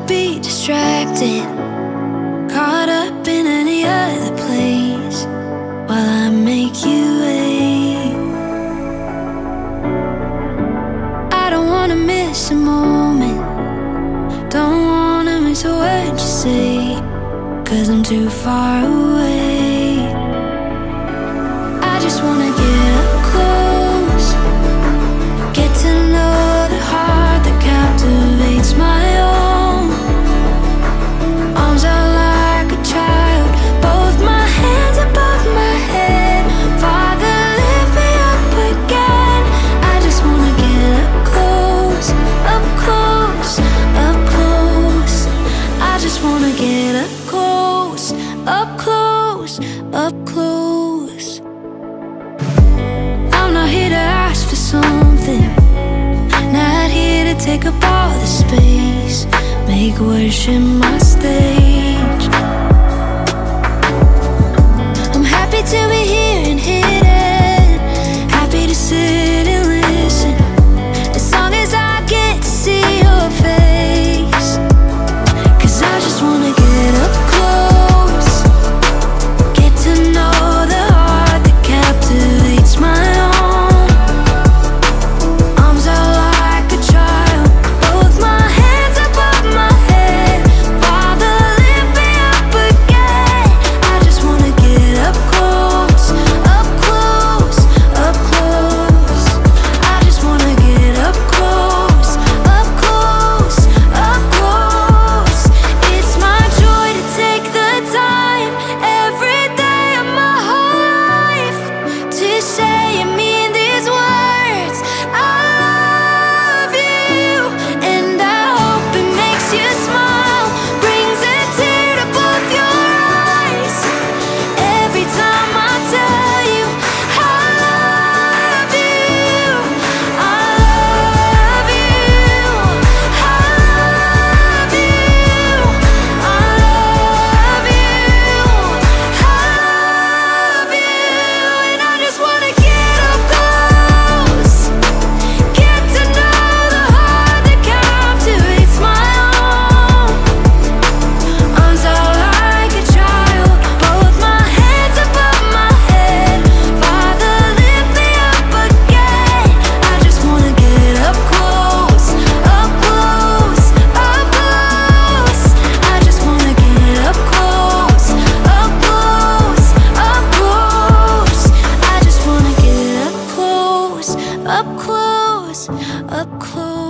be distracted, caught up in any other place while I make you wait. I don't wanna miss a moment, don't wanna miss a word you say, 'cause I'm too far away. I just wanna get up close, get to know the heart that captivates my own. Arms out like a child, both my hands above my head. Father, lift me up again. I just wanna get up close, up close, up close. I just wanna get up close, up close, up close. I'm not here to ask for something, not here to take up all the space, make worship my stage. I'm happy to be here and hidden, happy to sit and listen, as long as I get to see your face. 'Cause I just wanna get up close, get to know the heart that captivates my own. Arms out like a child, both my hands above my head. Father, lift me up again. I just wanna get up close, up close, up close. I just wanna get up close, up close, up close. It's my joy to take the time every day of my whole life to say and mean these words. I love you, and I hope it makes you smile, brings a tear to both your eyes every time I tell you I love you. I love you, I love you, I love you, and I just wanna get up close, get to know the heart that captivates my own. Arms out like a child, both my hands above my head. Father, lift me up again. I just wanna get up close, up close, up close. I just wanna get up close, up close, up close. I just wanna get up close, up close, up close.